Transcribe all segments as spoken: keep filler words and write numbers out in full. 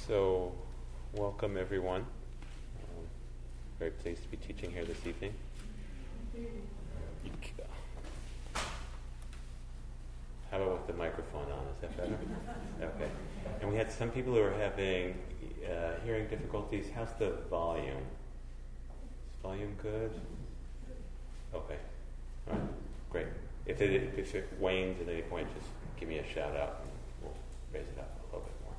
So, welcome everyone. Um, very pleased to be teaching here this evening. How about with the microphone on? Is that better? Okay. And we had some people who were having uh, hearing difficulties. How's the volume? Is volume good? Okay. All right. Great. If it, if it wanes at any point, just give me a shout out and we'll raise it up a little bit more.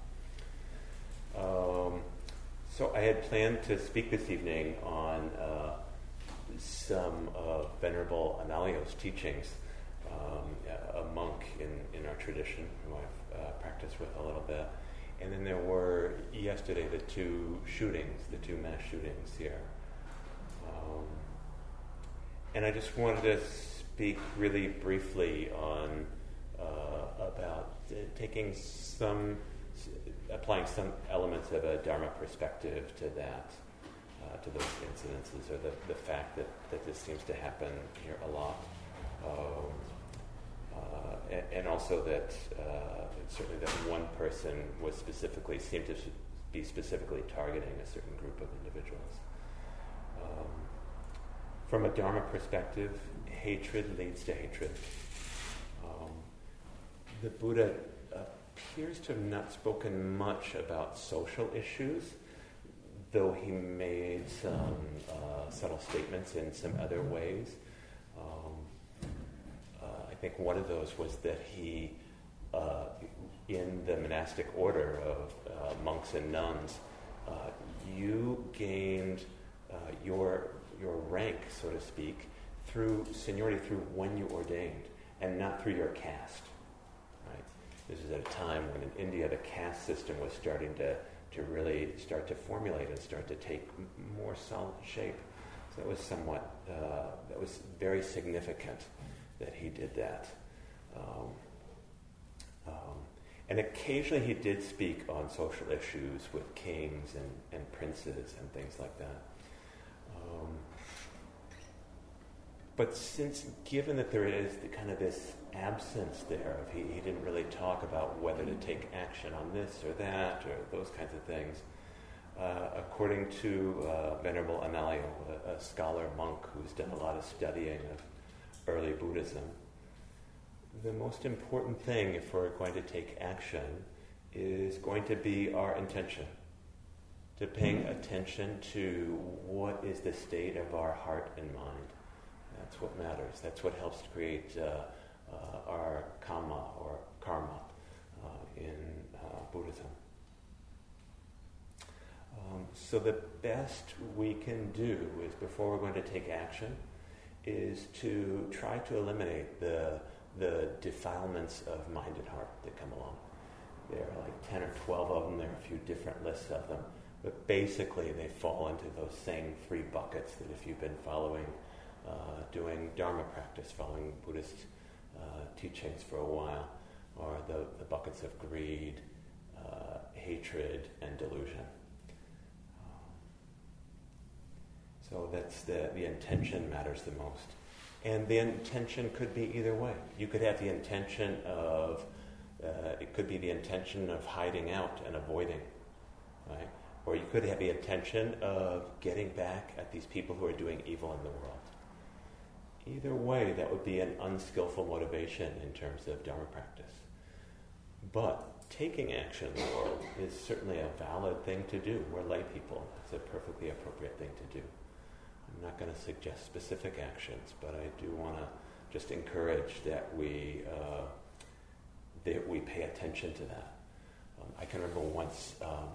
Um, so I had planned to speak this evening on uh, some of Venerable Analayo's teachings, um, a monk in, in our tradition who I've uh, practiced with a little bit. And then there were yesterday the two shootings, the two mass shootings here. Um, and I just wanted to speak really briefly on uh, about uh, taking some applying some elements of a Dharma perspective to that, uh, to those incidences, or the, the fact that, that this seems to happen here a lot. Um, uh, and, and also that uh, certainly that one person was specifically, seemed to be specifically targeting a certain group of individuals. Um, from a Dharma perspective, hatred leads to hatred. Um, the Buddha appears to have not spoken much about social issues, though he made some uh, subtle statements in some other ways. Um, uh, I think one of those was that he, uh, in the monastic order of uh, monks and nuns, uh, you gained uh, your your rank, so to speak, through seniority, through when you ordained, and not through your caste. This is at a time when in India the caste system was starting to, to really start to formulate and start to take m- more solid shape. So that was somewhat, uh, that was very significant that he did that. Um, um, and occasionally he did speak on social issues with kings and, and princes and things like that. Um, But since, given that there is the kind of this absence there, of he, he didn't really talk about whether to take action on this or that or those kinds of things, uh, according to uh, Venerable Analayo, a, a scholar monk who's done a lot of studying of early Buddhism, the most important thing if we're going to take action is going to be our intention, to paying attention to what is the state of our heart and mind. That's what matters. That's what helps to create uh, uh, our kamma or karma uh, in uh, Buddhism. Um, so the best we can do is, before we're going to take action, is to try to eliminate the the defilements of mind and heart that come along. There are like ten or twelve of them. There are a few different lists of them. But basically they fall into those same three buckets that if you've been following Uh, doing Dharma practice, following Buddhist uh, teachings for a while, or the, the buckets of greed, uh, hatred, and delusion. Um, so that's the, the intention matters the most. And the intention could be either way. You could have the intention of, uh, it could be the intention of hiding out and avoiding, right? Or you could have the intention of getting back at these people who are doing evil in the world. Either way, that would be an unskillful motivation in terms of Dharma practice. But taking action in the world is certainly a valid thing to do. We're lay people. It's a perfectly appropriate thing to do. I'm not going to suggest specific actions, but I do want to just encourage that we uh, that we pay attention to that. Um, I can remember once, um,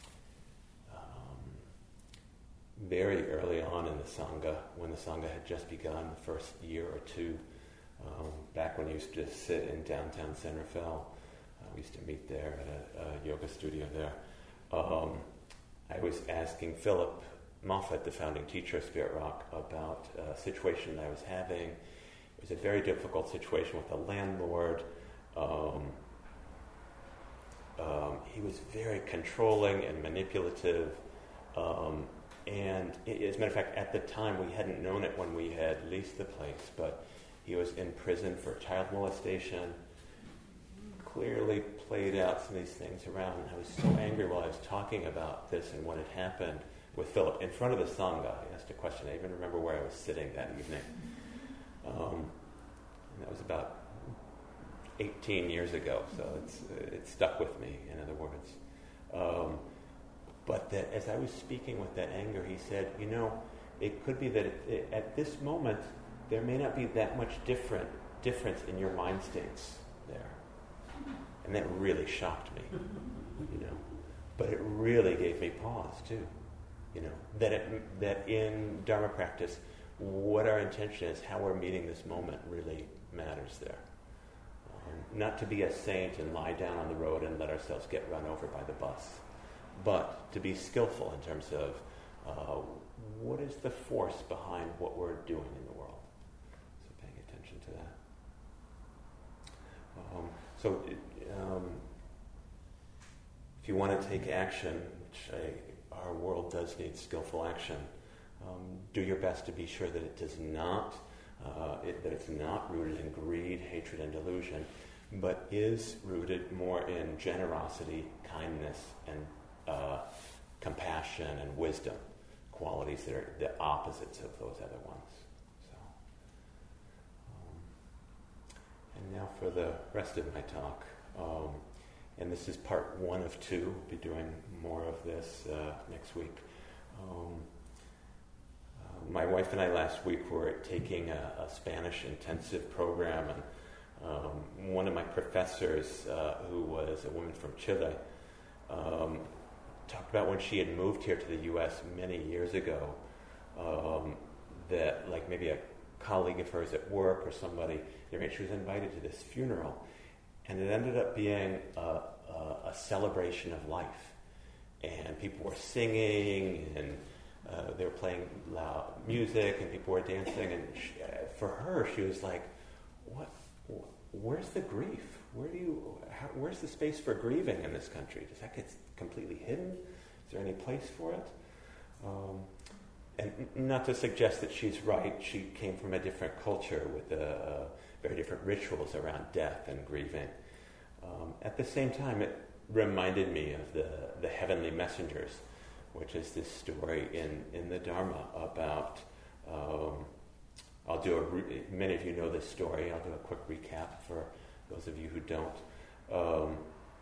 very early on in the Sangha, when the Sangha had just begun, the first year or two, um, back when I used to sit in downtown San Rafael, uh, we used to meet there at a, a yoga studio there. Um, I was asking Philip Moffat, the founding teacher of Spirit Rock, about a situation that I was having. It was a very difficult situation with a landlord. Um, um, he was very controlling and manipulative. Um, And as a matter of fact, at the time, we hadn't known it when we had leased the place, but he was in prison for child molestation, clearly played out some of these things around. And I was so angry while I was talking about this and what had happened with Philip in front of the Sangha. I asked a question. I even remember where I was sitting that evening. Um, and that was about eighteen years ago, so it's it stuck with me, in other words. Um, but that as I was speaking with that anger, he said, you know, it could be that it, it, at this moment, there may not be that much different difference in your mind states there. And that really shocked me, you know. But it really gave me pause, too. You know, that it, that in Dharma practice, what our intention is, how we're meeting this moment really matters there. Um, not to be a saint and lie down on the road and let ourselves get run over by the bus, but to be skillful in terms of uh, what is the force behind what we're doing in the world. So paying attention to that. Um, so it, um, if you want to take action, which I, our world does need skillful action, um, do your best to be sure that it does not, uh, it, that it's not rooted in greed, hatred, and delusion, but is rooted more in generosity, kindness, and uh, compassion and wisdom, qualities that are the opposites of those other ones. So, um, and now for the rest of my talk. Um, and this is part one of two. We'll be doing more of this uh, next week. Um, uh, my wife and I last week were taking a, a Spanish intensive program, and um, one of my professors, uh, who was a woman from Chile, um, talked about when she had moved here to the U S many years ago, um, that like maybe a colleague of hers at work or somebody, she was invited to this funeral, and it ended up being a, a, a celebration of life. And people were singing, and uh, they were playing loud music, and people were dancing. And she, uh, for her, she was like, "What? Where's the grief? Where do you? How, where's the space for grieving in this country? Does that get completely hidden? Is there any place for it?" Um, and not to suggest that she's right. She came from a different culture with uh, uh, very different rituals around death and grieving. Um, at the same time, it reminded me of the, the heavenly messengers, which is this story in, in the Dharma about, um, I'll do a, re- many of you know this story, I'll do a quick recap for those of you who don't. Um,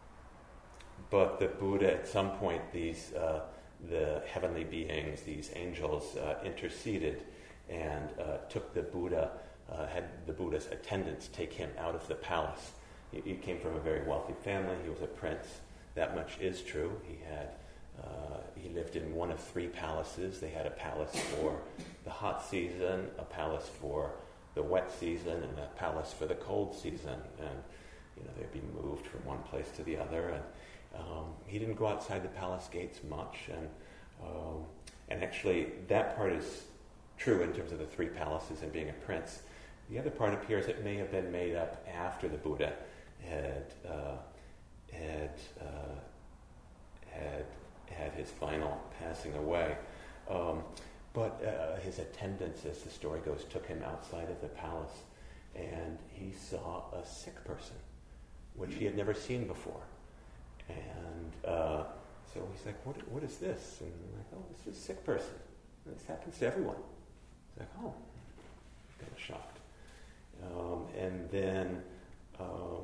but the Buddha, at some point, these uh, the heavenly beings, these angels, uh, interceded and uh, took the Buddha, uh, had the Buddha's attendants take him out of the palace. He, he came from a very wealthy family. He was a prince. That much is true. He had uh, he lived in one of three palaces. They had a palace for the hot season, a palace for the wet season, and a palace for the cold season. And you know they'd be moved from one place to the other. And um, he didn't go outside the palace gates much. And um, and actually, that part is true in terms of the three palaces and being a prince. The other part appears it may have been made up after the Buddha had uh, had uh, had had his final passing away. Um, but uh, his attendants, as the story goes, took him outside of the palace, and he saw a sick person, which he had never seen before. And uh, so he's like, "What? What is this?" And I'm like, "Oh, this is a sick person. This happens to everyone." He's like, "Oh," kind of shocked. Um, and then, um,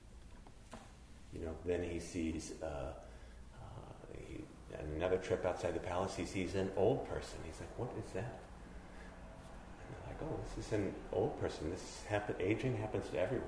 you know, then he sees uh, uh, he, another trip outside the palace. He sees an old person. He's like, "What is that?" And they're like, "Oh, this is an old person. This happen. Aging happens to everyone.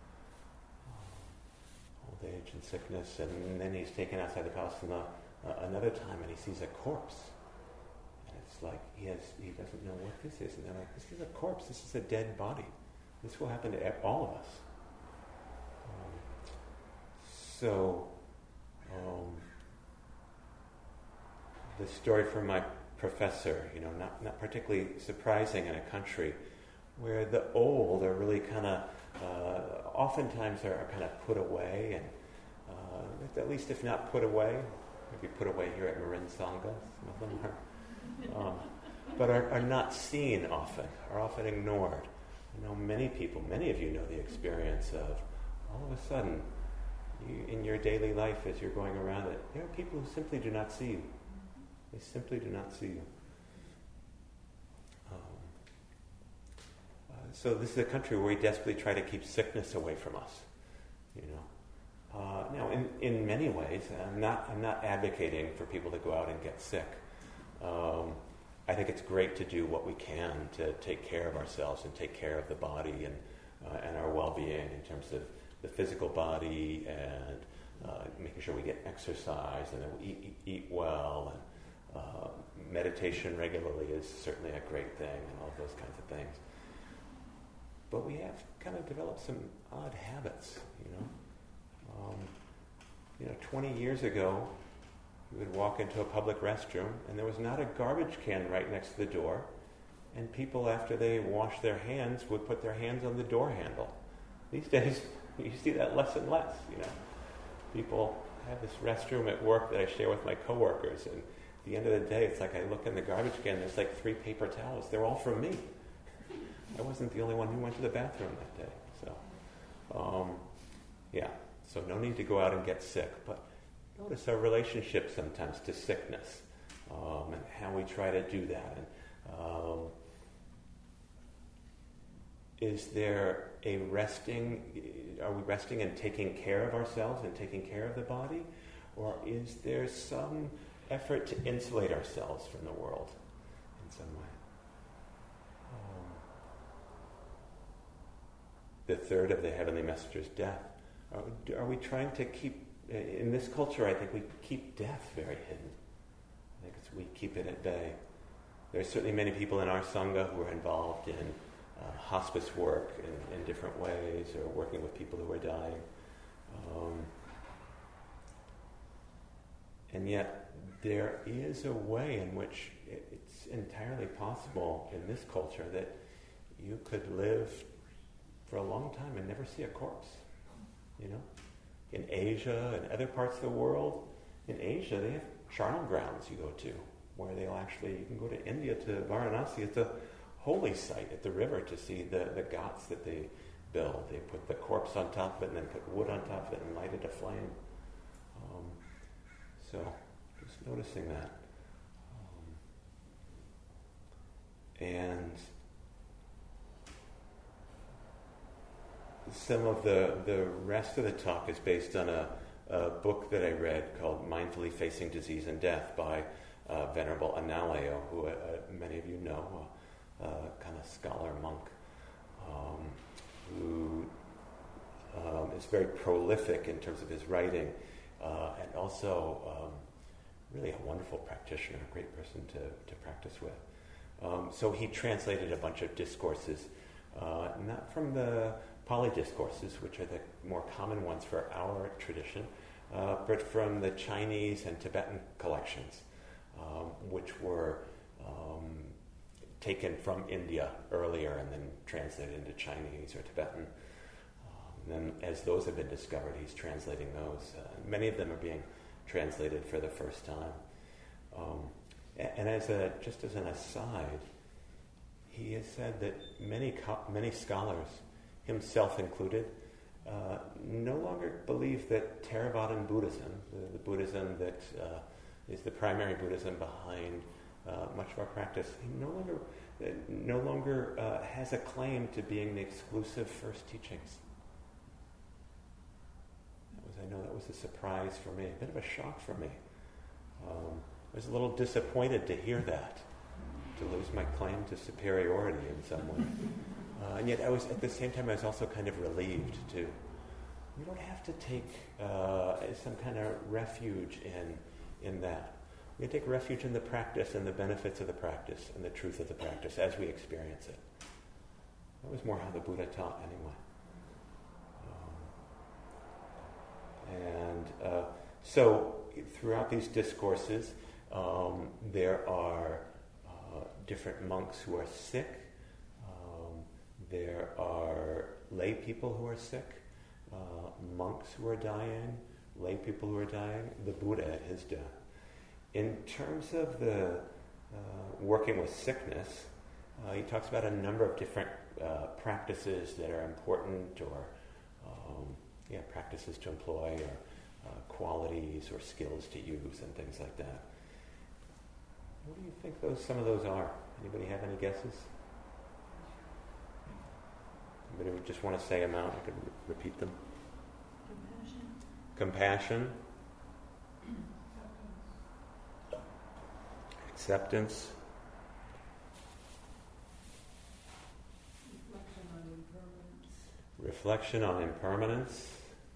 Old age and sickness." And then he's taken outside the palace and, uh, another time, and he sees a corpse. And it's like he has he doesn't know what this is. And they're like, "This is a corpse. This is a dead body. This will happen to all of us." Um, so, um, the story from my professor, you know, not, not particularly surprising in a country where the old are really kind of, uh, oftentimes are, are kind of put away, and uh, at least if not put away, maybe put away here at Marin Sangha, some of them are, um, but are, are not seen often, are often ignored. I know many people, many of you know the experience of all of a sudden you, in your daily life as you're going around it, there are people who simply do not see you. They simply do not see you. Um, uh, so this is a country where we desperately try to keep sickness away from us. You know. Uh, now, in, in many ways, I'm not I'm not advocating for people to go out and get sick. Um, I think it's great to do what we can to take care of ourselves and take care of the body and uh, and our well-being in terms of the physical body and uh, making sure we get exercise and that we eat, eat, eat well. And uh, meditation regularly is certainly a great thing and all those kinds of things. But we have kind of developed some odd habits, you know. Um, you know, twenty years ago, you would walk into a public restroom and there was not a garbage can right next to the door, and people, after they wash their hands, would put their hands on the door handle. These days, you see that less and less, you know. People have this restroom at work that I share with my coworkers, and at the end of the day, it's like I look in the garbage can, there's like three paper towels. They're all from me. I wasn't the only one who went to the bathroom that day. So, um, yeah. So no need to go out and get sick, but notice our relationship sometimes to sickness um, and how we try to do that. And, um, is there a resting, are we resting and taking care of ourselves and taking care of the body? Or is there some effort to insulate ourselves from the world in some way? Um, the third of the heavenly messengers, death. Are, are we trying to keep, in this culture, I think we keep death very hidden. I think it's, we keep it at bay. There are certainly many people in our Sangha who are involved in uh, hospice work in, in different ways, or working with people who are dying. Um, and yet, there is a way in which it's entirely possible in this culture that you could live for a long time and never see a corpse. You know, in Asia and other parts of the world, in Asia they have charnel grounds you go to, where they'll actually, you can go to India, to Varanasi, it's a holy site at the river to see the, the ghats that they build. They put the corpse on top of it and then put wood on top of it and light it aflame. Um, so, just noticing that. Um, and some of the, the rest of the talk is based on a, a book that I read called Mindfully Facing Disease and Death by uh, Venerable Analayo, who uh, many of you know, a uh, kind of scholar monk, um, who um, is very prolific in terms of his writing, uh, and also um, really a wonderful practitioner, a great person to, to practice with. Um, so he translated a bunch of discourses, uh, not from the Pali discourses, which are the more common ones for our tradition, uh, but from the Chinese and Tibetan collections, um, which were um, taken from India earlier and then translated into Chinese or Tibetan. Um, and then as those have been discovered, he's translating those. Uh, many of them are being translated for the first time. Um, and as a, just as an aside, he has said that many co- many scholars, himself included, uh, no longer believe that Theravadan Buddhism, the, the Buddhism that uh, is the primary Buddhism behind uh, much of our practice, he no longer uh, no longer uh, has a claim to being the exclusive first teachings. That was, I know that was a surprise for me, a bit of a shock for me. Um, I was a little disappointed to hear that, to lose my claim to superiority in some way. Uh, and yet, I was at the same time, I was also kind of relieved too. We don't have to take uh, some kind of refuge in in that. We take refuge in the practice and the benefits of the practice and the truth of the practice as we experience it. That was more how the Buddha taught, anyway. Um, and uh, so, throughout these discourses, um, there are uh, different monks who are sick. There are lay people who are sick, uh, monks who are dying, lay people who are dying, the Buddha at his death. In terms of the uh, working with sickness, uh, he talks about a number of different uh, practices that are important or um, yeah, practices to employ or uh, qualities or skills to use and things like that. What do you think those some of those are? Anybody have any guesses? Anybody would just want to say them out? I could re- repeat them. Compassion. Compassion. Acceptance. Reflection on impermanence.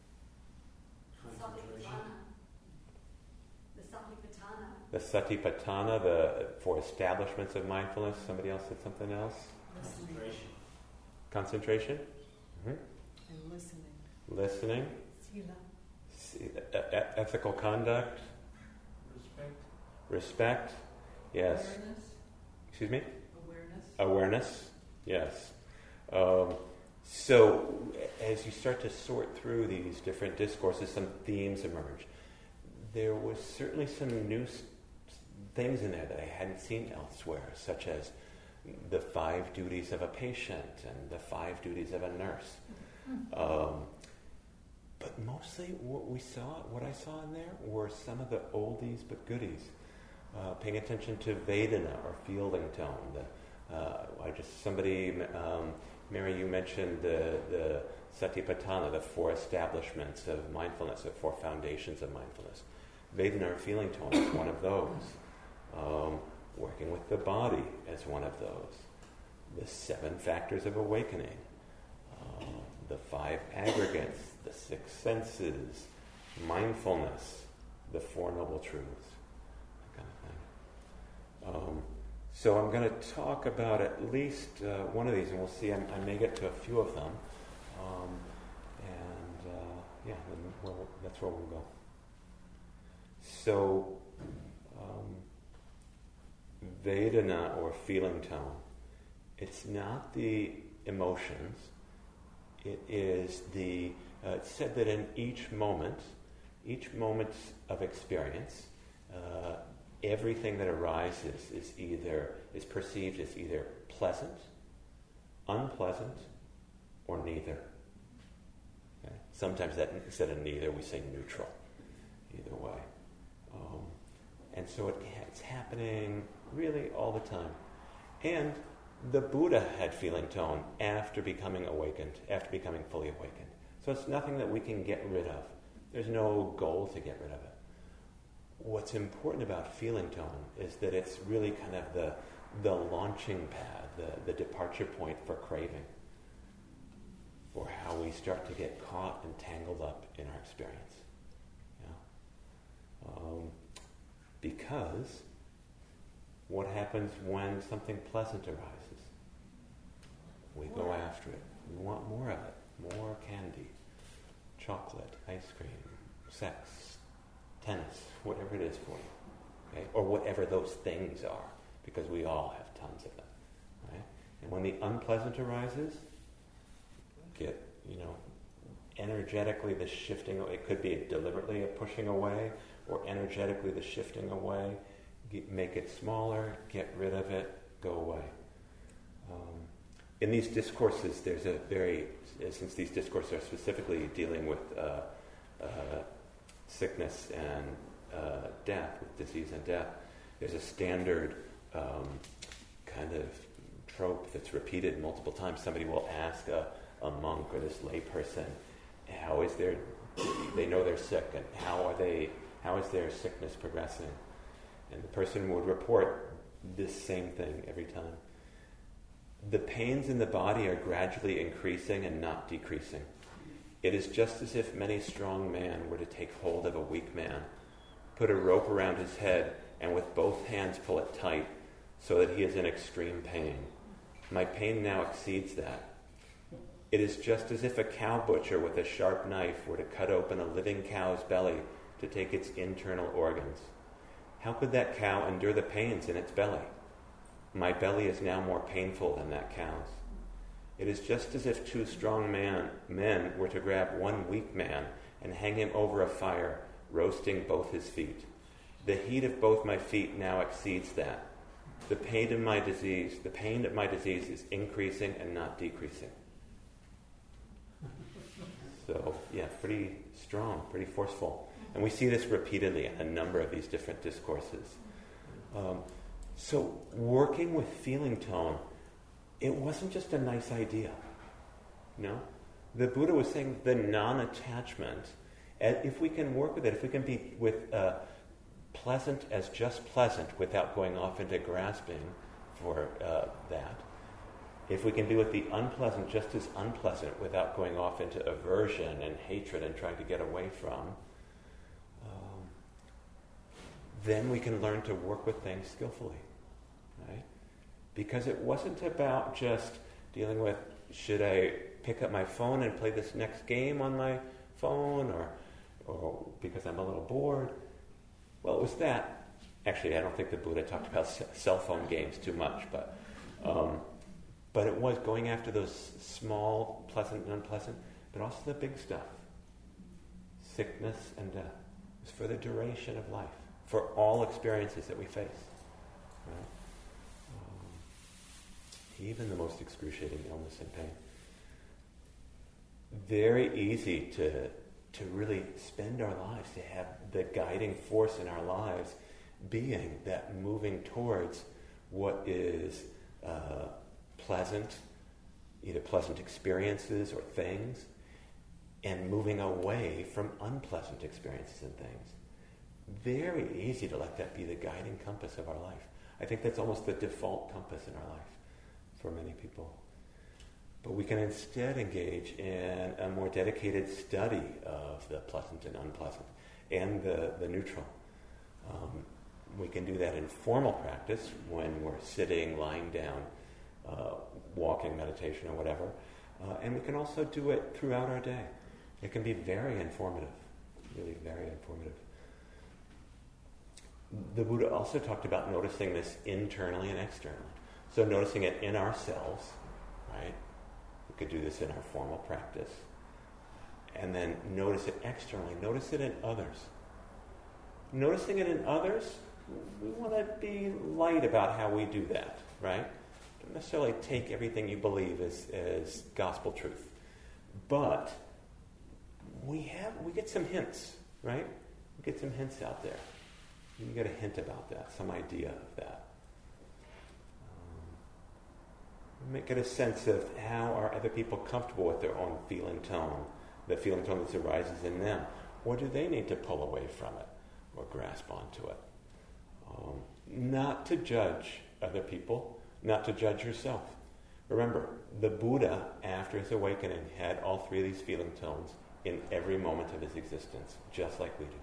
The satipatthana, the for establishments of mindfulness. Somebody else said something else? Concentration. Concentration? Mm-hmm. And listening. Listening. Sila. E- e- ethical conduct. Respect. Respect. Yes. Awareness. Excuse me? Awareness. Awareness. Yes. Um, so as you start to sort through these different discourses, some themes emerge. There was certainly some new s- things in there that I hadn't seen elsewhere, such as the five duties of a patient and the five duties of a nurse. Um, but mostly what we saw, what I saw in there were some of the oldies but goodies. Uh, paying attention to Vedana or feeling tone. The, uh, I just somebody, um, Mary, you mentioned the the Satipatthana, the four establishments of mindfulness, the four foundations of mindfulness. Vedana or feeling tone is one of those. Um, working with the body as one of those. The seven factors of awakening. Uh, the five aggregates. The six senses. Mindfulness. The Four Noble Truths. That kind of thing. Um, so I'm going to talk about at least uh, one of these, and we'll see. I, I may get to a few of them. Um, and uh, yeah, then we'll, that's where we'll go. So, um, Vedana or feeling tone, it's not the emotions, it is the, uh, it's said that in each moment, each moment of experience, uh, everything that arises is either, is perceived as either pleasant, unpleasant, or neither. Okay? Sometimes that instead of neither, we say neutral, either way. Um, and so it, it's happening really all the time. And the Buddha had feeling tone after becoming awakened, after becoming fully awakened. So it's nothing that we can get rid of. There's no goal to get rid of it. What's important about feeling tone is that it's really kind of the the launching pad, the, the departure point for craving, for how we start to get caught and tangled up in our experience. Yeah? Um, because what happens when something pleasant arises? We go after it. We want more of it. More candy, chocolate, ice cream, sex, tennis, whatever it is for you. Okay? Or whatever those things are, because we all have tons of them. Right? And when the unpleasant arises, get, you know, energetically the shifting, it could be deliberately a pushing away, or energetically the shifting away, get, make it smaller, get rid of it, go away. Um, in these discourses, there's a very, since these discourses are specifically dealing with uh, uh, sickness and uh, death, with disease and death, there's a standard um, kind of trope that's repeated multiple times. Somebody will ask a, a monk or this lay person, how is their, they know they're sick, and how are they, how is their sickness progressing? And the person would report this same thing every time. The pains in the body are gradually increasing and not decreasing. It is just as if many strong men were to take hold of a weak man, put a rope around his head, and with both hands pull it tight so that he is in extreme pain. My pain now exceeds that. It is just as if a cow butcher with a sharp knife were to cut open a living cow's belly to take its internal organs. How could that cow endure the pains in its belly? My belly is now more painful than that cow's. It is just as if two strong man, men were to grab one weak man and hang him over a fire, roasting both his feet. The heat of both my feet now exceeds that. The pain of my disease, the pain of my disease is increasing and not decreasing. So, yeah, pretty strong, pretty forceful. And we see this repeatedly in a number of these different discourses. Um, so, working with feeling tone, it wasn't just a nice idea. No? The Buddha was saying the non-attachment, if we can work with it, if we can be with uh, pleasant as just pleasant without going off into grasping for uh, that, if we can be with the unpleasant just as unpleasant without going off into aversion and hatred and trying to get away from, um, then we can learn to work with things skillfully, right? Because it wasn't about just dealing with, should I pick up my phone and play this next game on my phone, or, or because I'm a little bored. Well, it was that. Actually, I don't think the Buddha talked about cell phone games too much, but um, but it was going after those small, pleasant and unpleasant, but also the big stuff. Sickness and death. It was for the duration of life, for all experiences that we face. Right? Um, even the most excruciating illness and pain. Very easy to to really spend our lives, to have the guiding force in our lives being that moving towards what is uh, pleasant, either pleasant experiences or things, and moving away from unpleasant experiences and things. Very easy to let that be the guiding compass of our life. I think that's almost the default compass in our life for many people. But we can instead engage in a more dedicated study of the pleasant and unpleasant and the, the neutral. Um, we can do that in formal practice when we're sitting, lying down, uh, walking, meditation, or whatever. Uh, and we can also do it throughout our day. It can be very informative, really very informative. The Buddha also talked about noticing this internally and externally. So noticing it in ourselves, right? We could do this in our formal practice. And then notice it externally. Notice it in others. Noticing it in others, we want to be light about how we do that, right? Don't necessarily take everything you believe as, as gospel truth. But we have we get some hints, right? We get some hints out there. You get a hint about that, some idea of that. Um, get a sense of how are other people comfortable with their own feeling tone, the feeling tone that arises in them, or do they need to pull away from it or grasp onto it? Um, not to judge other people, not to judge yourself. Remember, the Buddha, after his awakening, had all three of these feeling tones in every moment of his existence, just like we do.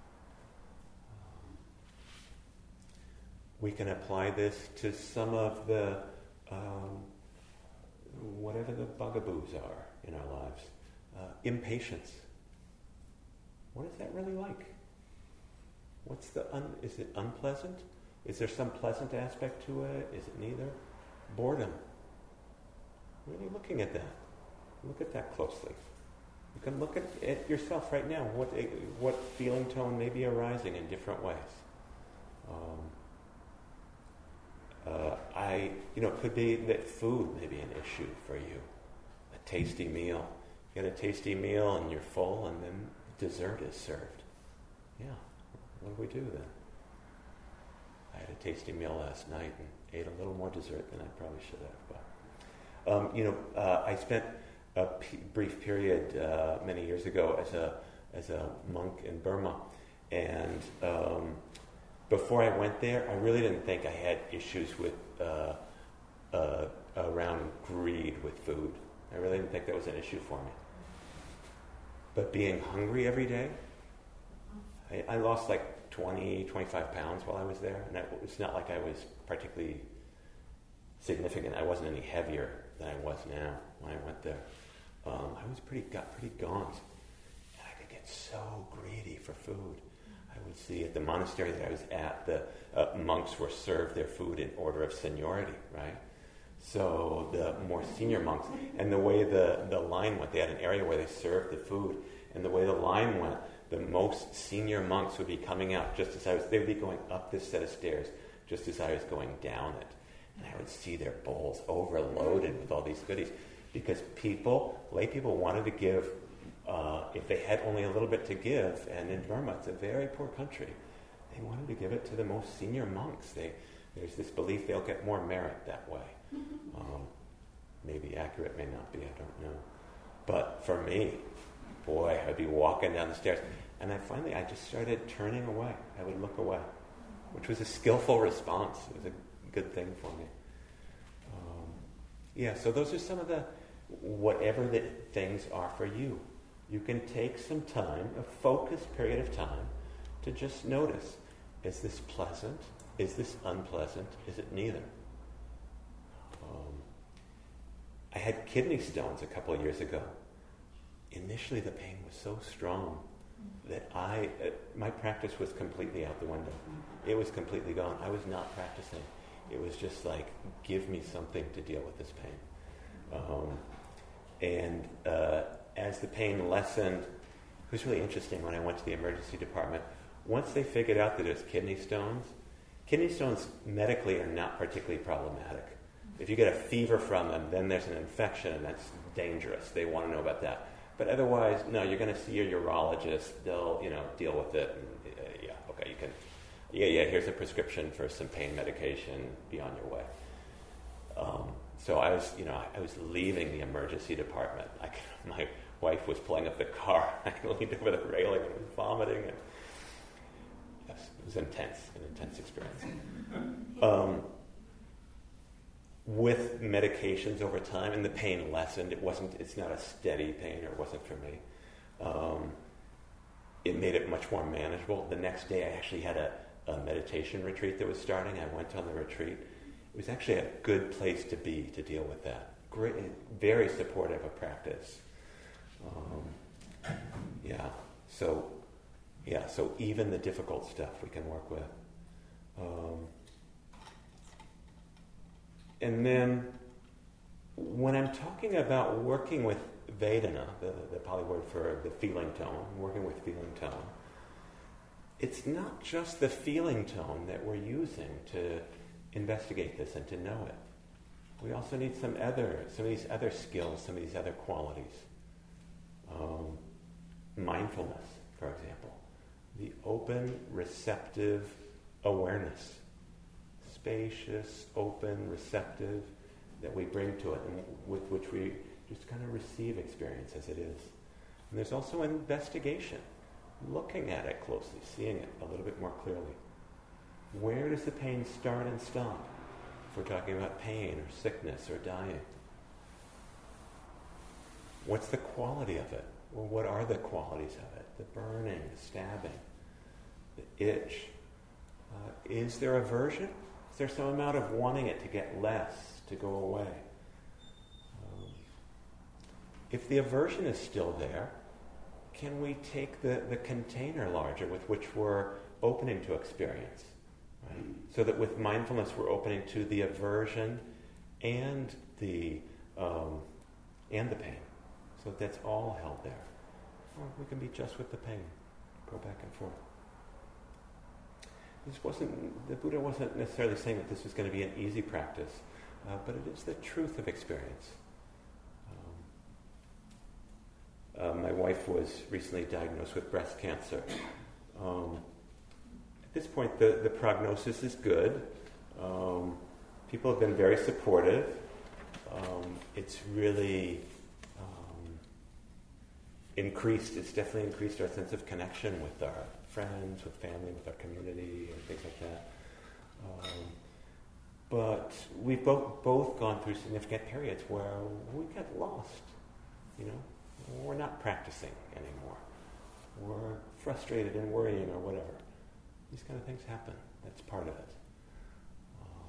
We can apply this to some of the, um, whatever the bugaboos are in our lives. Uh, impatience. What is that really like? What's the, un- is it unpleasant? Is there some pleasant aspect to it? Is it neither? Boredom. Really looking at that. Look at that closely. You can look at it yourself right now. What what feeling tone may be arising in different ways. Um, uh, I, you know, it could be that food may be an issue for you. A tasty meal. You get a tasty meal and you're full, and then dessert is served. Yeah. What do we do then? I had a tasty meal last night and ate a little more dessert than I probably should have. But um, you know, uh, I spent a p- brief period uh, many years ago as a as a monk in Burma, and um, before I went there, I really didn't think I had issues with uh, uh, around greed with food. I really didn't think that was an issue for me. But being hungry every day, I, I lost like twenty, twenty-five pounds while I was there, and I, it's not like I was particularly significant. I wasn't any heavier than I was now when I went there. Um, I was pretty got pretty gaunt, and I could get so greedy for food. I would see at the monastery that I was at, the uh, monks were served their food in order of seniority, right? So the more senior monks, and the way the, the line went, they had an area where they served the food, and the way the line went, the most senior monks would be coming out just as I was, they would be going up this set of stairs just as I was going down it. And I would see their bowls overloaded with all these goodies because people, lay people wanted to give uh, if they had only a little bit to give, and in Burma, it's a very poor country, they wanted to give it to the most senior monks. They, there's this belief they'll get more merit that way. Um, maybe accurate, may not be, I don't know. But for me, boy, I'd be walking down the stairs, and I finally, I just started turning away. I would look away, which was a skillful response. It was a good thing for me. Um, yeah, so those are some of the, whatever the things are for you. You can take some time, a focused period of time, to just notice, is this pleasant? Is this unpleasant? Is it neither? Um, I had kidney stones a couple of years ago. Initially, the pain was so strong that I, uh, my practice was completely out the window. It was completely gone. I was not practicing. It was just like, give me something to deal with this pain. Um, and uh, as the pain lessened, it was really interesting when I went to the emergency department. Once they figured out that it was kidney stones, kidney stones medically are not particularly problematic. If you get a fever from them, then there's an infection, and that's dangerous. They want to know about that. But otherwise, no, you're going to see your urologist. They'll, you know, deal with it. And, uh, yeah, okay, you can. Yeah, yeah. Here's a prescription for some pain medication. Be on your way. Um, so I was, you know, I was leaving the emergency department. Like my wife was pulling up the car. I leaned over the railing and was vomiting. And yes, it was intense, an intense experience. Um, with medications over time, and the pain lessened. It wasn't, it's not a steady pain, or it wasn't for me. Um, it made it much more manageable. The next day I actually had a, a meditation retreat that was starting. I went on the retreat. It was actually a good place to be to deal with that. Great, very supportive of practice. Um, yeah, so, yeah, so even the difficult stuff we can work with. Um, And then, when I'm talking about working with Vedana, the, the Pali word for the feeling tone, working with feeling tone, it's not just the feeling tone that we're using to investigate this and to know it. We also need some other, some of these other skills, some of these other qualities. Um, mindfulness, for example. The open, receptive awareness. Spacious, open, receptive, that we bring to it, and with which we just kind of receive experience as it is. And there's also investigation, looking at it closely, seeing it a little bit more clearly. Where does the pain start and stop? If we're talking about pain or sickness or dying. What's the quality of it? Well, what are the qualities of it? The burning, the stabbing, the itch. Uh, is there aversion? Is there some amount of wanting it to get less, to go away? Um, if the aversion is still there, can we take the, the container larger with which we're opening to experience? Right? So that with mindfulness we're opening to the aversion and the um, and the pain. So that that's all held there. Or we can be just with the pain. Go back and forth. This wasn't, the Buddha wasn't necessarily saying that this was going to be an easy practice, uh, but it is the truth of experience. Um, uh, my wife was recently diagnosed with breast cancer. Um, at this point, the, the prognosis is good. Um, people have been very supportive. Um, it's really um, increased, it's definitely increased our sense of connection with our friends, with family, with our community, and things like that. Um, but we've both, both gone through significant periods where we get lost, you know. We're not practicing anymore. We're frustrated and worrying or whatever. These kind of things happen. That's part of it. Um,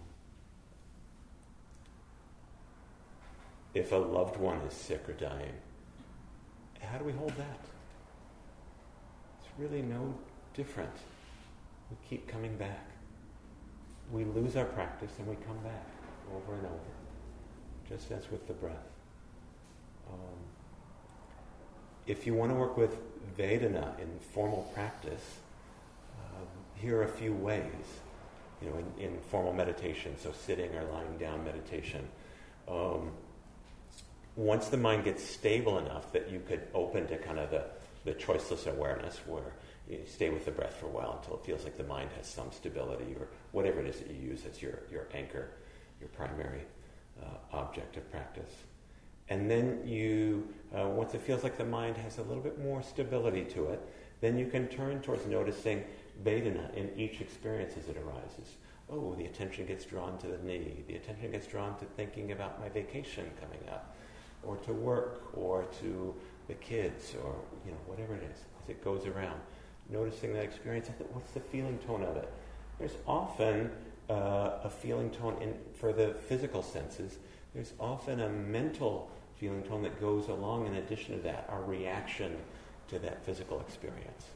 if a loved one is sick or dying, how do we hold that? It's really no different. We keep coming back. We lose our practice and we come back over and over, just as with the breath. Um, if you want to work with Vedana in formal practice, um, here are a few ways. You know, in, in formal meditation, so sitting or lying down meditation. Um, once the mind gets stable enough that you could open to kind of the, the choiceless awareness where you stay with the breath for a while until it feels like the mind has some stability or whatever it is that you use as your, your anchor, your primary uh, object of practice. And then you, uh, once it feels like the mind has a little bit more stability to it, then you can turn towards noticing Vedana in each experience as it arises. Oh, the attention gets drawn to the knee. The attention gets drawn to thinking about my vacation coming up, or to work, or to the kids, or you know whatever it is. As it goes around, noticing that experience. What's the feeling tone of it? There's often uh, a feeling tone in for the physical senses. There's often a mental feeling tone that goes along in addition to that, our reaction to that physical experience.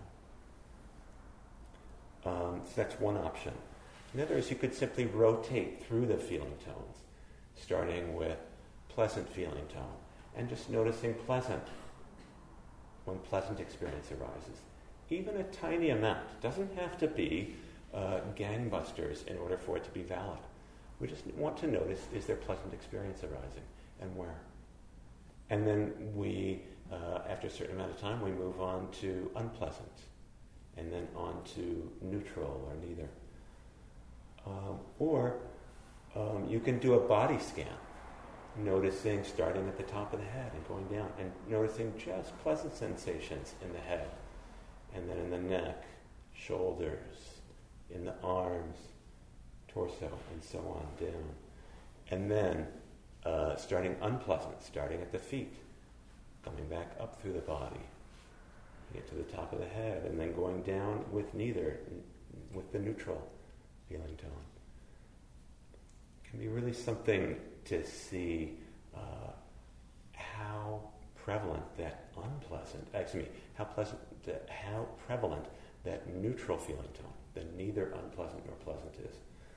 You know? um, so that's one option. Another is you could simply rotate through the feeling tones, starting with pleasant feeling tone, and just noticing pleasant when pleasant experience arises. Even a tiny amount. Doesn't have to be uh, gangbusters in order for it to be valid. We just want to notice, is there pleasant experience arising, and where? And then we, uh, after a certain amount of time, we move on to unpleasant, and then on to neutral or neither. Um, or um, you can do a body scan, noticing starting at the top of the head and going down, and noticing just pleasant sensations in the head, and then in the neck, shoulders, in the arms, torso, and so on down. And then uh, starting unpleasant, starting at the feet, coming back up through the body, you get to the top of the head, and then going down with neither, with the neutral feeling tone. It can be really something to see uh, how prevalent that unpleasant, excuse me, how pleasant, how prevalent that neutral feeling tone, the neither unpleasant nor pleasant is.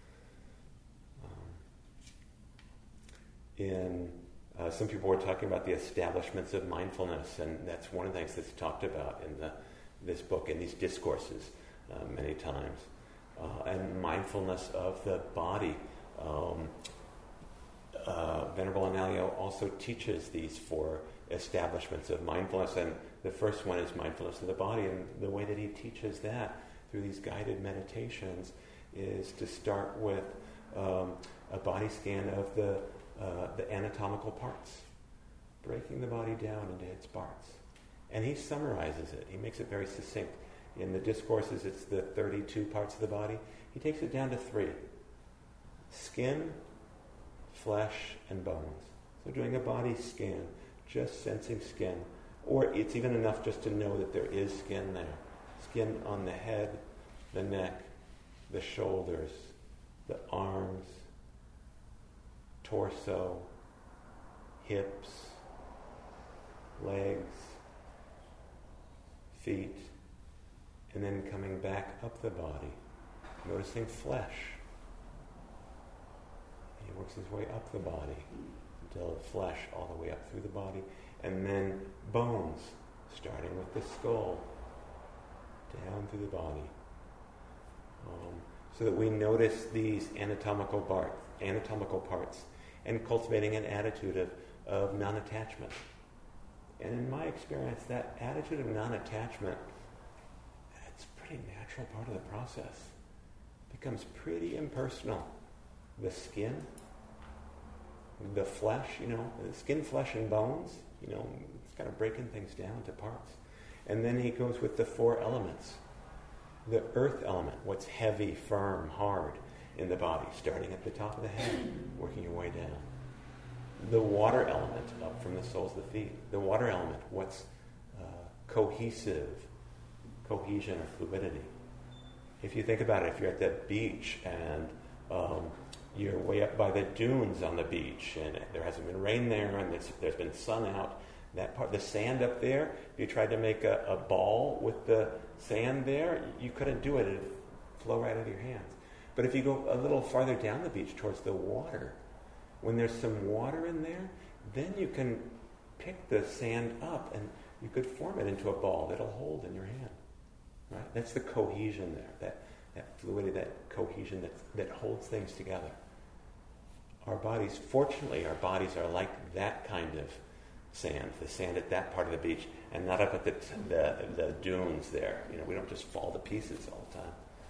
Um, in uh, some people were talking about the establishments of mindfulness, and that's one of the things that's talked about in the this book, in these discourses, uh, many times. Uh, and mindfulness of the body. Um, uh, Venerable Analayo also teaches these four establishments of mindfulness, and the first one is mindfulness of the body, and the way that he teaches that through these guided meditations is to start with um, a body scan of the, uh, the anatomical parts, breaking the body down into its parts. And he summarizes it. He makes it very succinct. In the discourses, it's the thirty-two parts of the body. He takes it down to three. Skin, flesh, and bones. So doing a body scan, just sensing skin. Or it's even enough just to know that there is skin there. Skin on the head, the neck, the shoulders, the arms, torso, hips, legs, feet, and then coming back up the body, noticing flesh. He works his way up the body until flesh all the way up through the body, and then bones, starting with the skull, down through the body. Um, so that we notice these anatomical, bar- anatomical parts and cultivating an attitude of, of non-attachment. And in my experience, that attitude of non-attachment, it's a pretty natural part of the process. It becomes pretty impersonal. The skin, the flesh, you know, the skin, flesh, and bones, you know, it's kind of breaking things down to parts. And then he goes with the four elements. The earth element, what's heavy, firm, hard in the body, starting at the top of the head, working your way down. The water element, up from the soles of the feet. The water element, what's uh, cohesive, cohesion or fluidity. If you think about it, if you're at the beach and um, you're way up by the dunes on the beach and there hasn't been rain there and there's, there's been sun out, that part, the sand up there, if you tried to make a, a ball with the sand there, you couldn't do it. It'd flow right out of your hands. But if you go a little farther down the beach towards the water, when there's some water in there, then you can pick the sand up and you could form it into a ball that'll hold in your hand. Right? That's the cohesion there, that, that fluidity, that cohesion that, that holds things together. our bodies, fortunately, our bodies are like that kind of sand, the sand at that part of the beach, and not up at the, the, the dunes there. You know, we don't just fall to pieces all the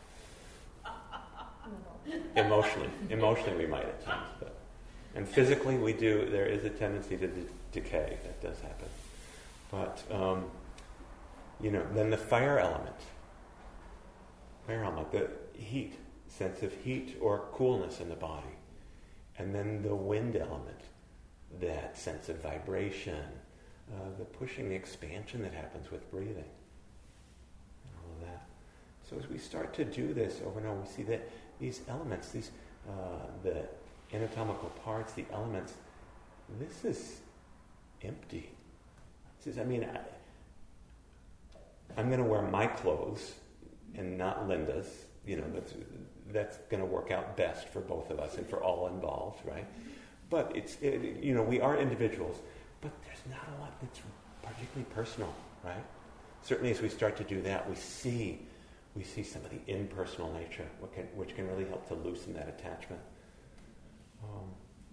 time. Emotionally. Emotionally we might at times. But, and physically we do, there is a tendency to de- decay. That does happen. But, um, you know, then the fire element. Fire element, the heat, sense of heat or coolness in the body. And then the wind element, that sense of vibration, uh, the pushing, the expansion that happens with breathing. And all of that. So as we start to do this over and over, we see that these elements, these uh, the anatomical parts, the elements, this is empty. This is, I mean, I, I'm going to wear my clothes and not Linda's. You know, that's that's going to work out best for both of us and for all involved, right? But it's, it, you know, we are individuals, but there's not a lot that's particularly personal, right? Certainly, as we start to do that, we see we see some of the impersonal nature, which can, which can really help to loosen that attachment. Um,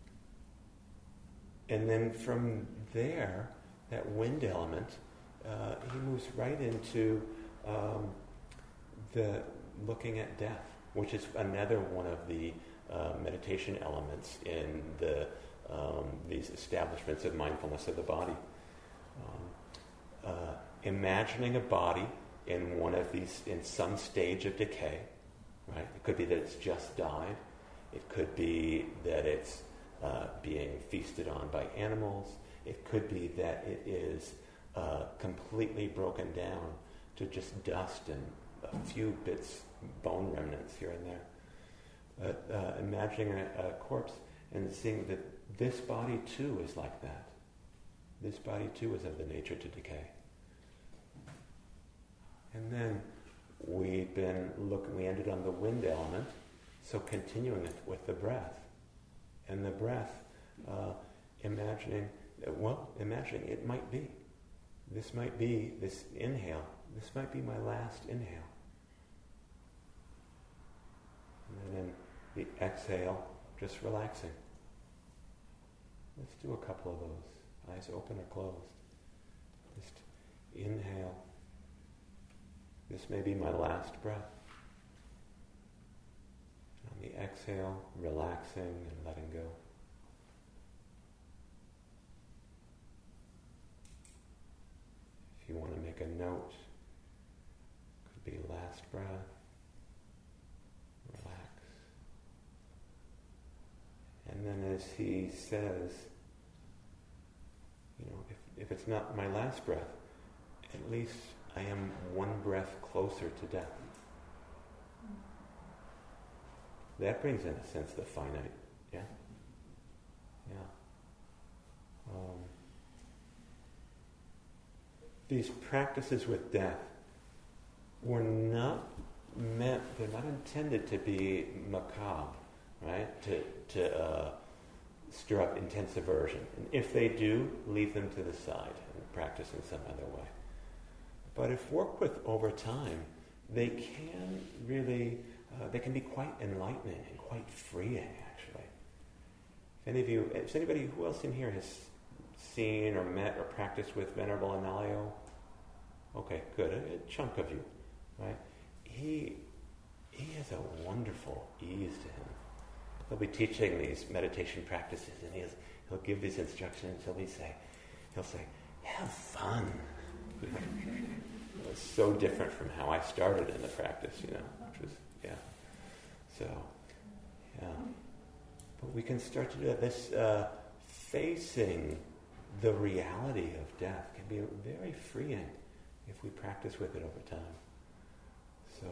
and then from there, that wind element, uh, he moves right into um, the looking at death, which is another one of the uh, meditation elements in the um, these establishments of mindfulness of the body. Um, uh, imagining a body in one of these, in some stage of decay, right? It could be that it's just died. It could be that it's uh, being feasted on by animals. It could be that it is uh, completely broken down to just dust and a few bits, bone remnants here and there. Uh, uh, imagining a, a corpse and seeing that this body too is like that. This body too is of the nature to decay. And then we've been looking, we ended on the wind element, so continuing it with the breath. And the breath, uh, imagining, well, imagining it might be. This might be, this inhale, this might be my last inhale. And then in the exhale, just relaxing. Let's do a couple of those. Eyes open or closed. Just inhale. This may be my last breath. On the exhale, relaxing and letting go. If you want to make a note, could be last breath. Relax. And then as he says, you know, if, if it's not my last breath, at least I am one breath closer to death. That brings in a sense the finite. Yeah? Yeah. Um, these practices with death were not meant, they're not intended to be macabre, right? To, to uh, stir up intense aversion. And if they do, leave them to the side and practice in some other way. But if worked with over time, they can really, uh, they can be quite enlightening and quite freeing, actually. If any of you, if anybody, who else in here has seen or met or practiced with Venerable Analayo? Okay, good, a, a chunk of you, right? He, he has a wonderful ease to him. He'll be teaching these meditation practices, and he'll, he'll give these instructions. He'll be say, he'll say, have fun. It's so different from how I started in the practice, you know, which was, yeah. So, yeah. But we can start to do that. This uh, facing the reality of death can be very freeing if we practice with it over time. So,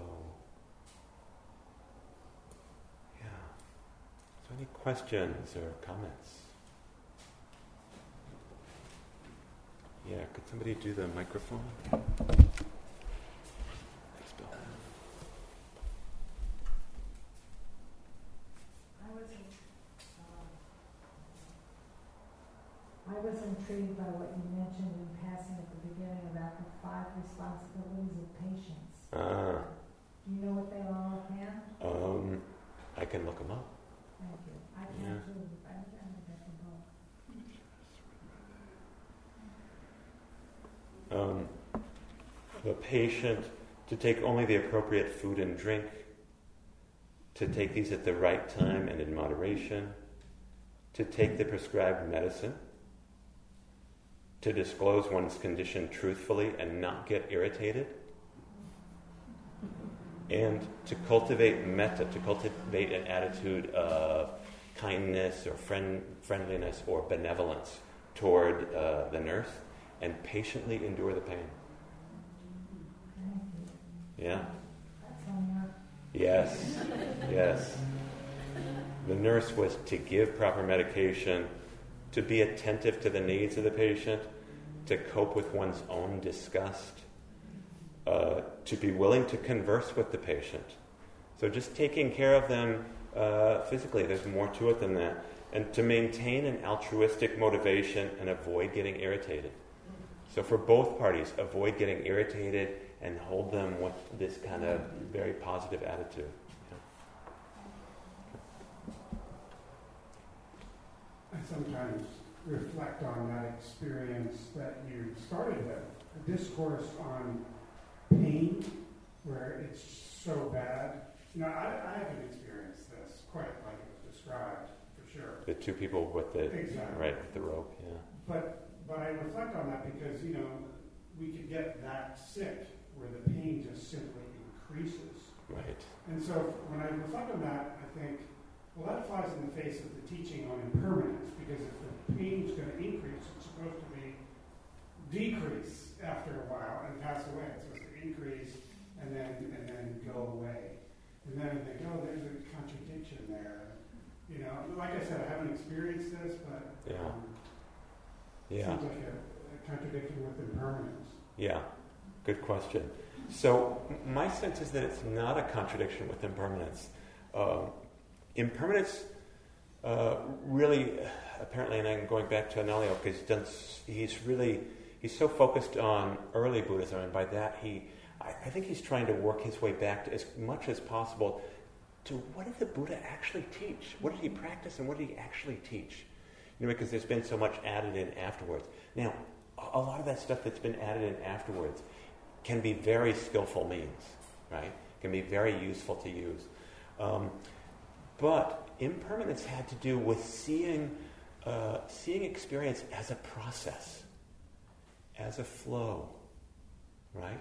yeah. So any questions or comments? Yeah, could somebody do the microphone? Thanks, Bill. I was, um, I was intrigued by what you mentioned in passing at the beginning about the five responsibilities of patience. Ah. Do you know what they are offhand? Um, I can look them up. Thank you. I Yeah. can't too. um, the patient to take only the appropriate food and drink, to take these at the right time and in moderation, to take the prescribed medicine, to disclose one's condition truthfully and not get irritated, and to cultivate metta, to cultivate an attitude of kindness or friend, friendliness or benevolence toward uh, the nurse, and patiently endure the pain. Yeah? That's on Yes. Yes. The nurse was to give proper medication, to be attentive to the needs of the patient, to cope with one's own disgust, uh, to be willing to converse with the patient. So just taking care of them uh, physically, there's more to it than that. And to maintain an altruistic motivation and avoid getting irritated. So for both parties, avoid getting irritated and hold them with this kind of very positive attitude. I sometimes reflect on that experience that you started with, a discourse on pain, where it's so bad. You know, I, I haven't experienced this quite like it was described, for sure. The two people with the exactly. right with the rope, yeah. But but I reflect on that because, you know, we could get that sick where the pain just simply increases. Right. And so when I reflect on that, I think, well, that flies in the face of the teaching on impermanence, because if the pain is going to increase, it's supposed to be decrease after a while and pass away. It's supposed to increase and then and then go away. And then I think, oh, there's a contradiction there. You know, like I said, I haven't experienced this, but yeah, um, yeah, seems like a, a contradiction with impermanence. Yeah, good question. So my sense is that it's not a contradiction with impermanence. Um, impermanence uh, really, apparently, and I'm going back to Analayo because he's done. He's really he's so focused on early Buddhism, and by that he, I, I think he's trying to work his way back to as much as possible to what did the Buddha actually teach? What did he practice, and what did he actually teach? You know, because there's been so much added in afterwards. Now, a lot of that stuff that's been added in afterwards can be very skillful means, right? Can be very useful to use. Um, but impermanence had to do with seeing uh, seeing experience as a process, as a flow, right?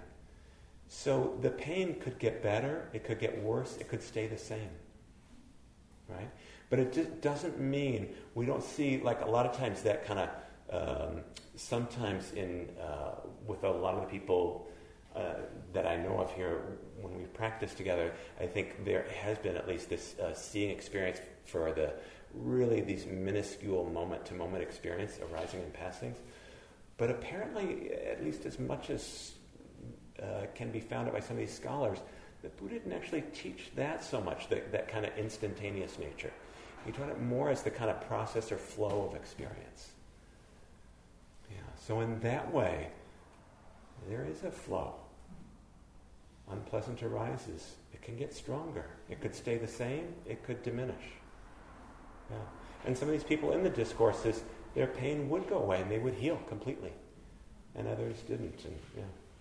So the pain could get better, it could get worse, it could stay the same, right? But it just doesn't mean, we don't see, like a lot of times that kind of, um, sometimes in uh, with a lot of the people uh, that I know of here, when we practice together, I think there has been at least this uh, seeing experience for the really these minuscule moment-to-moment experience arising and passings. But apparently, at least as much as uh, can be found out by some of these scholars, the Buddha didn't actually teach that so much, that, that kind of instantaneous nature. He taught it more as the kind of process or flow of experience. Yeah. So in that way, there is a flow. Unpleasant arises. It can get stronger. It could stay the same. It could diminish. Yeah. And some of these people in the discourses, their pain would go away and they would heal completely. And others didn't. And yeah.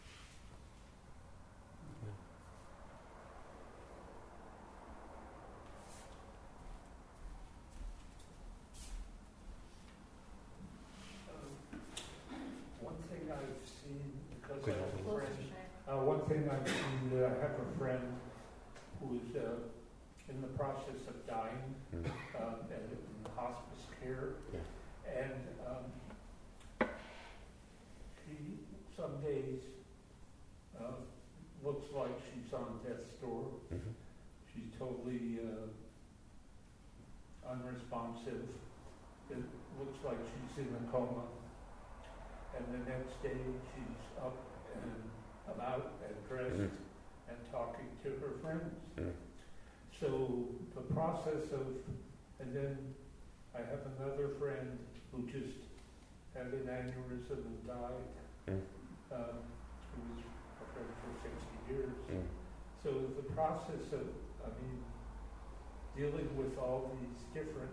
Uh, one thing I've seen, uh, I have a friend who's uh, in the process of dying mm. uh, and in hospice care, yeah. and um, she some days uh, looks like she's on death's door. Mm-hmm. She's totally uh, unresponsive. It looks like she's in a coma, and the next day she's up and about and dressed mm. and talking to her friends. Mm. So the process of, and then I have another friend who just had an aneurysm and died, mm. um, who was a friend for sixty years. Mm. So the process of, I mean, dealing with all these different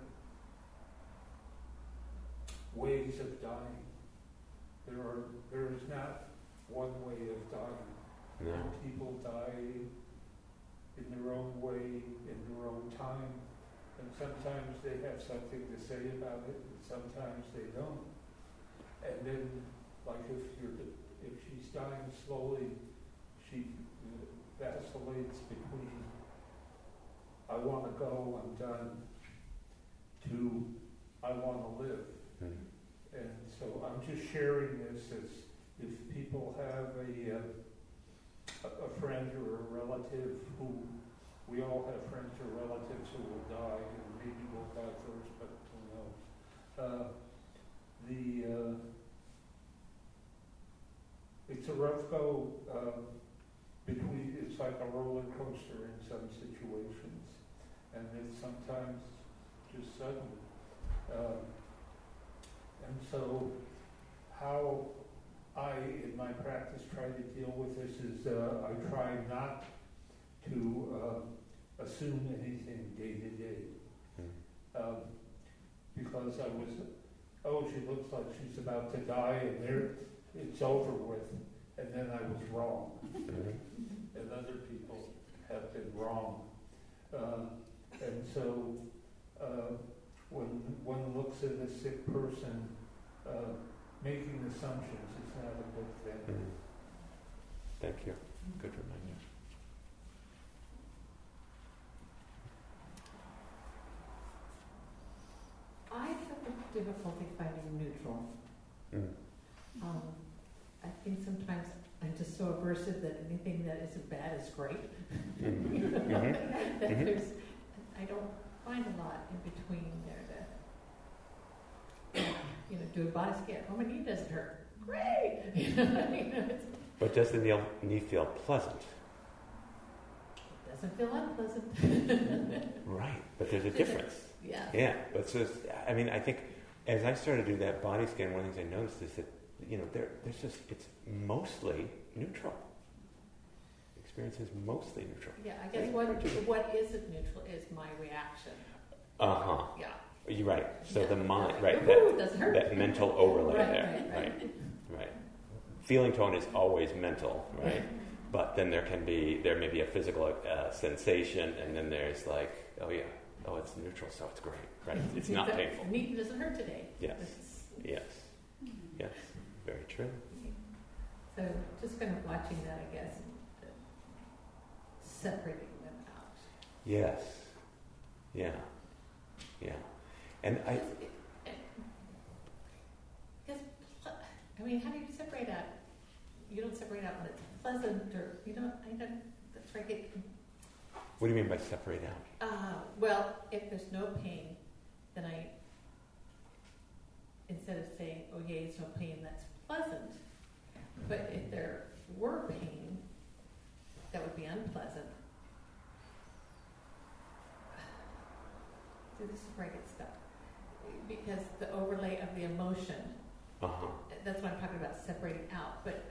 ways of dying, there are, there is not one way of dying. No. And people die in their own way, in their own time. And sometimes they have something to say about it, and sometimes they don't. And then, like if you're, if she's dying slowly, she vacillates between I want to go, I'm done, to I want to live. Mm. And so I'm just sharing this as if people have a, uh, a, a friend or a relative who, we all have friends or relatives who will die, and maybe we'll die first, but who knows. Uh, the, uh, it's a rough go uh, between, it's like a roller coaster in some situations, and it's sometimes just sudden. Um, and so how I, in my practice, try to deal with this is uh, I try not to uh, assume anything day to day. Um, because I was, oh, she looks like she's about to die, and there, it's over with, and then I was wrong. And other people have been wrong. Uh, and so uh, when one looks at a sick person, uh, making assumptions is not a good thing. Mm. Thank you. Good reminder. I have difficulty finding neutral. Mm. Um, I think sometimes I'm just so aversive that anything that isn't bad is great. Mm-hmm. You know? Mm-hmm. that Mm-hmm. there's, I don't find a lot in between there to, you know, do a body scan. Oh, my knee doesn't hurt. Great. You know, you know, it's, But does the knee feel pleasant? it doesn't feel unpleasant. Right, but there's a difference. Yeah. Yeah, but so, it's- I mean, I think as I started to do that body scan, one of the things I noticed is that, you know, there, there's just, it's mostly neutral. Experience is mostly neutral. Yeah, I guess what what isn't neutral is my reaction. Uh-huh. Yeah. You're right. So Yeah. the mind, Like, right, "Ooh, that, doesn't hurt." that mental overlay Right, there, right, right, right. right. Feeling tone is always mental, right? But then there can be, there may be a physical uh, sensation, and then there's like, oh yeah, oh it's neutral, so it's great, right? It's not The painful. knee doesn't hurt today. Yes, It's- yes, yes, very true. So just kind of watching that, I guess, and uh, separating them out. Yes, yeah, yeah. And I, Because, it, it, because ple- I mean, how do you separate out? You don't separate out when it's pleasant, or you don't. I don't. That's right. It, what do you mean by separate out? uh, well, if there's no pain, then I, instead of saying, "Oh, yay, it's no pain," that's pleasant. But if there were pain, that would be unpleasant. See, this is where I get stuck. Because the overlay of the emotion, Uh-huh. that's what I'm talking about, separating out. But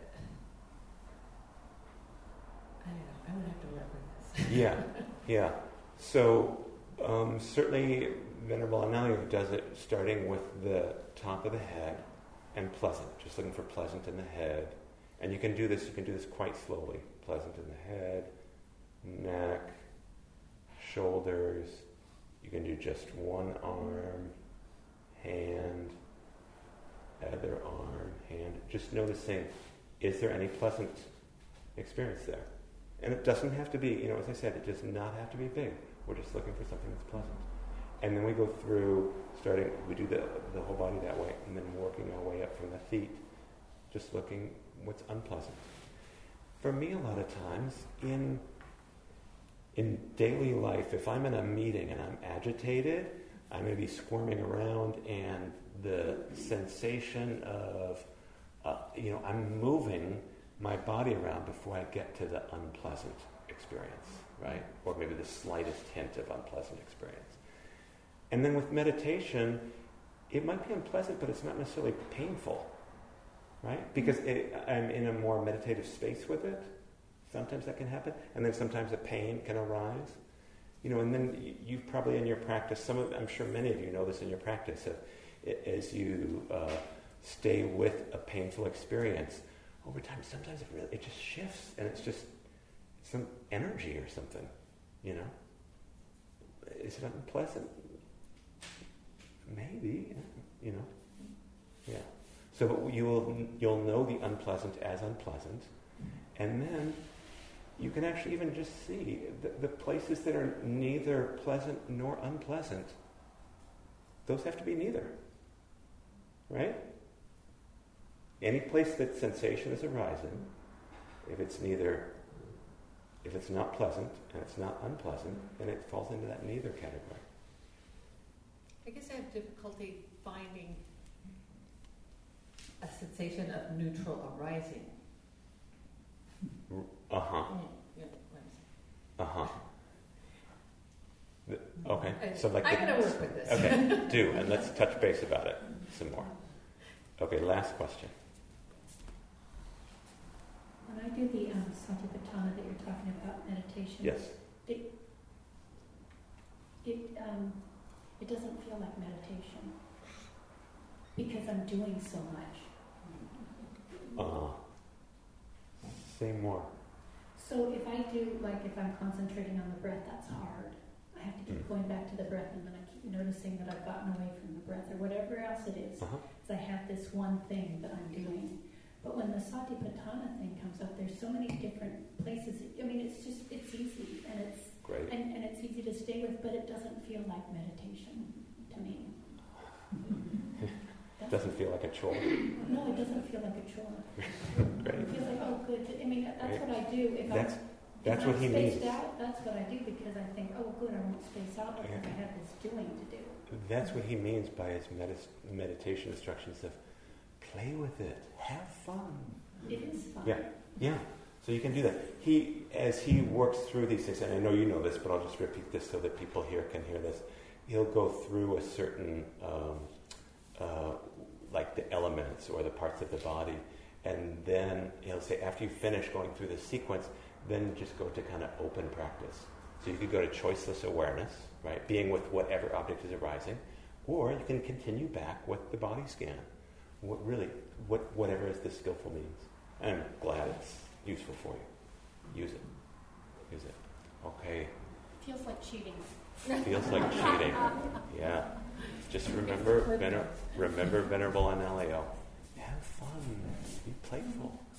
I don't know, I would have to work with this. Yeah, yeah. So um, certainly Venerable Analayo does it starting with the top of the head and pleasant, just looking for pleasant in the head. And you can do this, you can do this quite slowly. Pleasant in the head, neck, shoulders. You can do just one arm, hand, other arm, hand. Just noticing, is there any pleasant experience there? And it doesn't have to be, you know, as I said, it does not have to be big. We're just looking for something that's pleasant. And then we go through, starting, we do the, the whole body that way, and then working our way up from the feet, just looking what's unpleasant. For me, a lot of times, in in daily life, if I'm in a meeting and I'm agitated, I'm going to be squirming around, and the sensation of, uh, you know, I'm moving my body around before I get to the unpleasant experience, right? Or maybe the slightest hint of unpleasant experience. And then with meditation, it might be unpleasant, but it's not necessarily painful, right? Because it, I'm in a more meditative space with it. Sometimes that can happen. And then sometimes the pain can arise. You know, and then you, you've probably in your practice, some of, I'm sure many of you know this in your practice, of, as you uh, stay with a painful experience, over time, sometimes it really, it just shifts, and it's just some energy or something, you know? Is it unpleasant? Maybe, you know? Yeah. So but you will, you'll know the unpleasant as unpleasant, and then you can actually even just see the, the places that are neither pleasant nor unpleasant, those have to be neither. Right? Any place that sensation is arising, if it's neither, if it's not pleasant and it's not unpleasant, then it falls into that neither category. I guess I have difficulty finding a sensation of neutral arising. Uh-huh. Mm, yeah, what Uh-huh. The, okay. I'm So like I'm the, going to work with this. Okay, do, and let's touch base about it some more. Okay, last question. When I do the um, Satipatthana that you're talking about, meditation, Yes. it it um, it doesn't feel like meditation because I'm doing so much. Uh-huh. Say more. So if I do, like if I'm concentrating on the breath, that's hard. I have to keep Mm. going back to the breath, and then I keep noticing that I've gotten away from the breath or whatever else it is. Uh-huh. So I have this one thing that I'm doing. But when the Satipatthana thing comes up, there's so many different places. I mean, it's just, it's easy, and it's Great. and, and it's easy to stay with, but it doesn't feel like meditation to me. It doesn't feel like a chore. No, it doesn't feel like a chore. Great. It feels like, oh, good. I mean, that's Right. what I do. If That's I'm, that's if what I'm he spaced means. out, that's what I do because I think, oh, good, I won't space out because Yeah. I have this doing to do. That's what he means by his medis- meditation instructions of play with it, have fun. It is fun. Yeah, yeah. So you can do that. He, as he works through these things, and I know you know this, but I'll just repeat this so that people here can hear this. He'll go through a certain, um, uh, like the elements or the parts of the body, and then he'll say, after you finish going through the sequence, then just go to kind of open practice. So you could go to choiceless awareness, right, being with whatever object is arising, or you can continue back with the body scan. What really, what whatever is the skillful means. I'm glad it's useful for you. Use it. Use it. Okay. Feels like cheating. Feels like cheating. Yeah. Just remember, vener- remember Venerable Analayo. Have fun. Be playful.